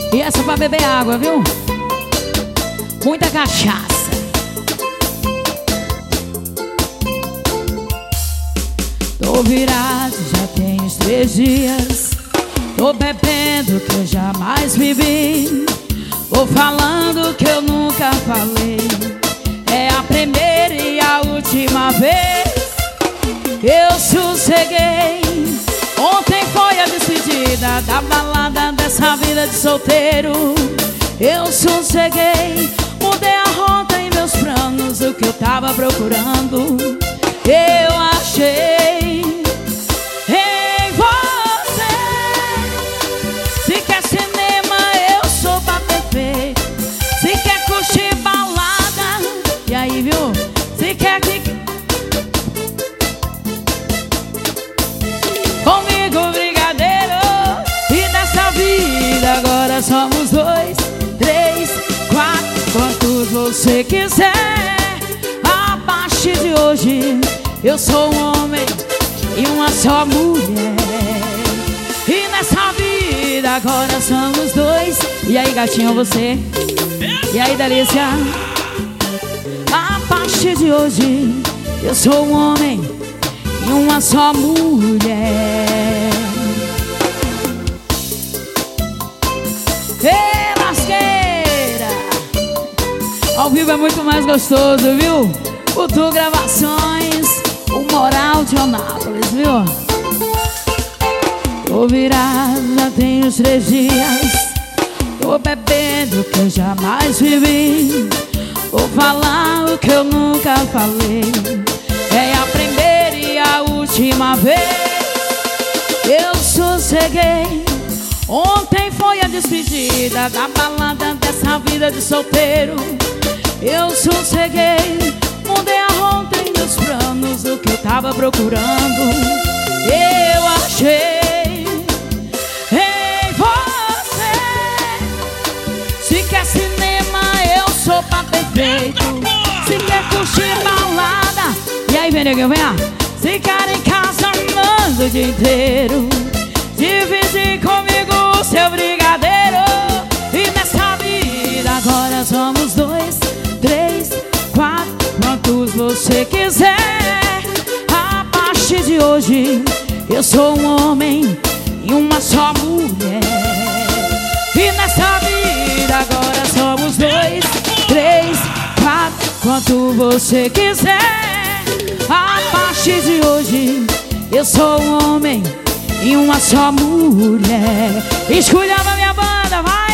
E essa pra beber água, viu? Muita cachaça. Tô virado, já tem uns 3 dias. Tô bebendo que eu jamais bebi. Vou falando que eu nunca falei. É a primeira e a última vez que eu sosseguei. Ontem foi a despedida da balada dessa vida de solteiro. Eu sosseguei, mudei a rota em meus planos. O que eu tava procurando eu achei em você. Se quer cinema, eu sou pra perfeito. Se quer curtir balada, e aí, viu? Se quer que comigo brigadeiro. E dessa vida agora somos 2, 3, 4, quantos você quiser. A partir de hoje eu sou um homem e uma só mulher. E nessa vida agora somos 2. E aí, gatinho, você? E aí, delícia? A partir de hoje eu sou um homem e uma só mulher. Ei, lasqueira! Ao vivo é muito mais gostoso, viu? Futu Gravações, o Moral de Anápolis, viu? Tô virado, já tem uns 3 dias. Tô bebendo que eu jamais vivi. Vou falar o que eu nunca falei. É a primeira e a última vez eu sosseguei. Ontem foi a despedida da balada dessa vida de solteiro. Eu sosseguei, mudei a rota em meus planos. O que eu tava procurando eu achei em você. Se quer cinema, eu sou pra perfeito. Se quer curtir balada, e aí, vem, neguinho, vem. Se quer em casa, manda o dia inteiro. Dividir comigo o seu brigadeiro. E nessa vida agora somos 2, 3, 4, quantos você quiser. A partir de hoje eu sou um homem e uma só mulher. E nessa vida agora somos 2, 3, 4, quanto você quiser. A partir de hoje eu sou um homem e uma só mulher. Escolha a minha banda, vai!